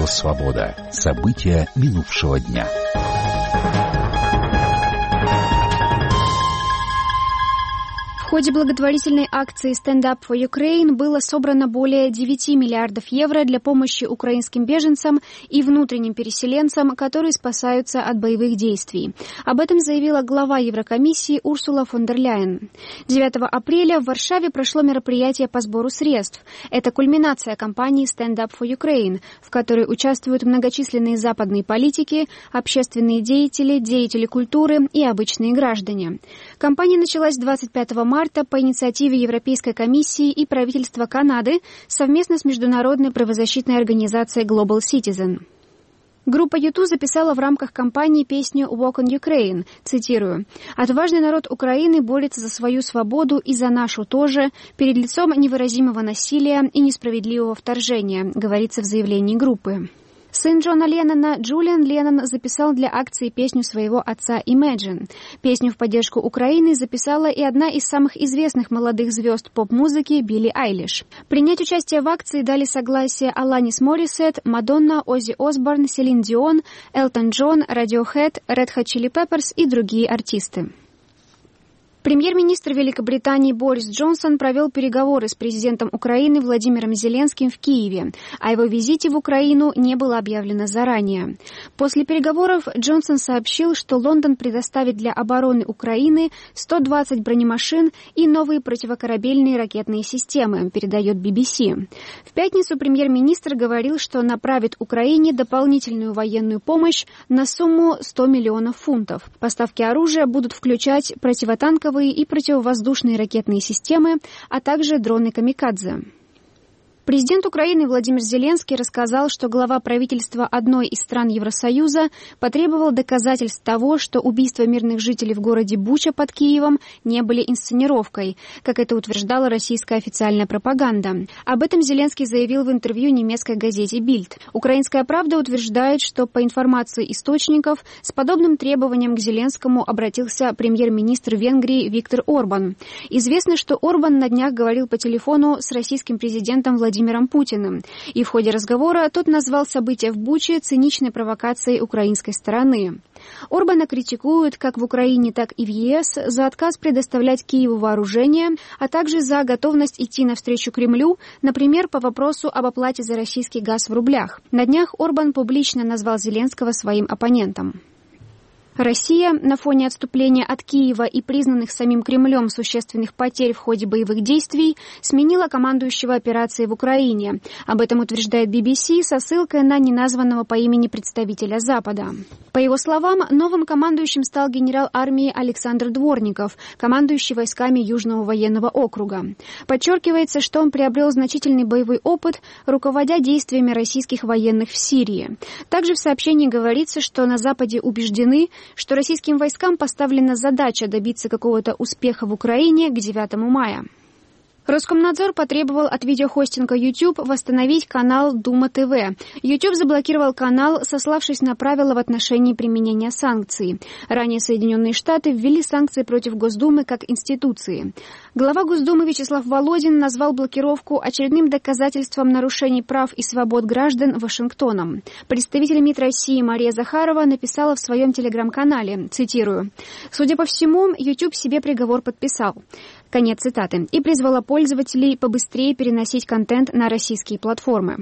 Свобода. События минувшего дня. В ходе благотворительной акции Stand Up for Ukraine было собрано более 9 миллиардов евро для помощи украинским беженцам и внутренним переселенцам, которые спасаются от боевых действий. Об этом заявила глава Еврокомиссии Урсула фон дер Ляйен. 9 апреля в Варшаве прошло мероприятие по сбору средств. Это кульминация кампании Stand Up for Ukraine, в которой участвуют многочисленные западные политики, общественные деятели, деятели культуры и обычные граждане. Кампания началась 25 марта по инициативе Европейской комиссии и правительства Канады совместно с международной правозащитной организацией Global Citizen. Группа U2 записала в рамках кампании песню «Walk on Ukraine», цитирую, «Отважный народ Украины борется за свою свободу и за нашу тоже, перед лицом невыразимого насилия и несправедливого вторжения», говорится в заявлении группы. Сын Джона Леннона Джулиан Леннон записал для акции песню своего отца «Imagine». Песню в поддержку Украины записала и одна из самых известных молодых звезд поп-музыки Билли Айлиш. Принять участие в акции дали согласие Аланис Морисет, Мадонна, Оззи Осборн, Селин Дион, Элтон Джон, Radiohead, Red Hot Chili Peppers и другие артисты. Премьер-министр Великобритании Борис Джонсон провел переговоры с президентом Украины Владимиром Зеленским в Киеве. О его визите в Украину не было объявлено заранее. После переговоров Джонсон сообщил, что Лондон предоставит для обороны Украины 120 бронемашин и новые противокорабельные ракетные системы, передает BBC. В пятницу премьер-министр говорил, что направит Украине дополнительную военную помощь на сумму 100 миллионов фунтов. Поставки оружия будут включать противотанковые и противовоздушные ракетные системы, а также дроны «Камикадзе». Президент Украины Владимир Зеленский рассказал, что глава правительства одной из стран Евросоюза потребовал доказательств того, что убийства мирных жителей в городе Буча под Киевом не были инсценировкой, как это утверждала российская официальная пропаганда. Об этом Зеленский заявил в интервью немецкой газете «Бильд». «Украинская правда» утверждает, что по информации источников с подобным требованием к Зеленскому обратился премьер-министр Венгрии Виктор Орбан. Известно, что Орбан на днях говорил по телефону с российским президентом Владимиром Путиным, и в ходе разговора тот назвал события в Буче циничной провокацией украинской стороны. Орбана критикуют как в Украине, так и в ЕС за отказ предоставлять Киеву вооружение, а также за готовность идти навстречу Кремлю, например, по вопросу об оплате за российский газ в рублях. На днях Орбан публично назвал Зеленского своим оппонентом. Россия на фоне отступления от Киева и признанных самим Кремлем существенных потерь в ходе боевых действий сменила командующего операцией в Украине. Об этом утверждает BBC со ссылкой на неназванного по имени представителя Запада. По его словам, новым командующим стал генерал армии Александр Дворников, командующий войсками Южного военного округа. Подчеркивается, что он приобрел значительный боевой опыт, руководя действиями российских военных в Сирии. Также в сообщении говорится, что на Западе убеждены, что российским войскам поставлена задача добиться какого-то успеха в Украине к 9 мая. Роскомнадзор потребовал от видеохостинга YouTube восстановить канал Дума ТВ. YouTube заблокировал канал, сославшись на правила в отношении применения санкций. Ранее Соединенные Штаты ввели санкции против Госдумы как институции. Глава Госдумы Вячеслав Володин назвал блокировку очередным доказательством нарушений прав и свобод граждан Вашингтоном. Представитель МИД России Мария Захарова написала в своем телеграм-канале, цитирую, «Судя по всему, YouTube себе приговор подписал». Конец цитаты. И призвала пользователей побыстрее переносить контент на российские платформы.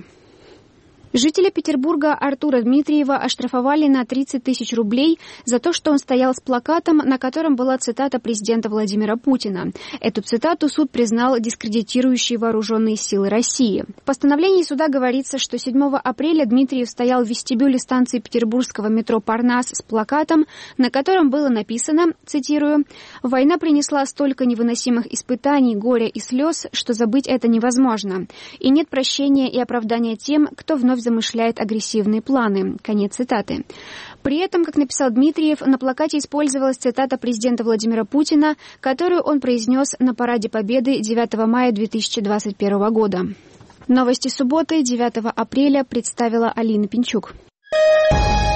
Жителя Петербурга Артура Дмитриева оштрафовали на 30 тысяч рублей за то, что он стоял с плакатом, на котором была цитата президента Владимира Путина. Эту цитату суд признал дискредитирующей вооруженные силы России. В постановлении суда говорится, что 7 апреля Дмитриев стоял в вестибюле станции петербургского метро «Парнас» с плакатом, на котором было написано, цитирую, «Война принесла столько невыносимых испытаний, горя и слез, что забыть это невозможно. И нет прощения и оправдания тем, кто вновь замышляет агрессивные планы». Конец цитаты. При этом, как написал Дмитриев, на плакате использовалась цитата президента Владимира Путина, которую он произнес на Параде Победы 9 мая 2021 года. Новости субботы, 9 апреля, представила Алина Пинчук.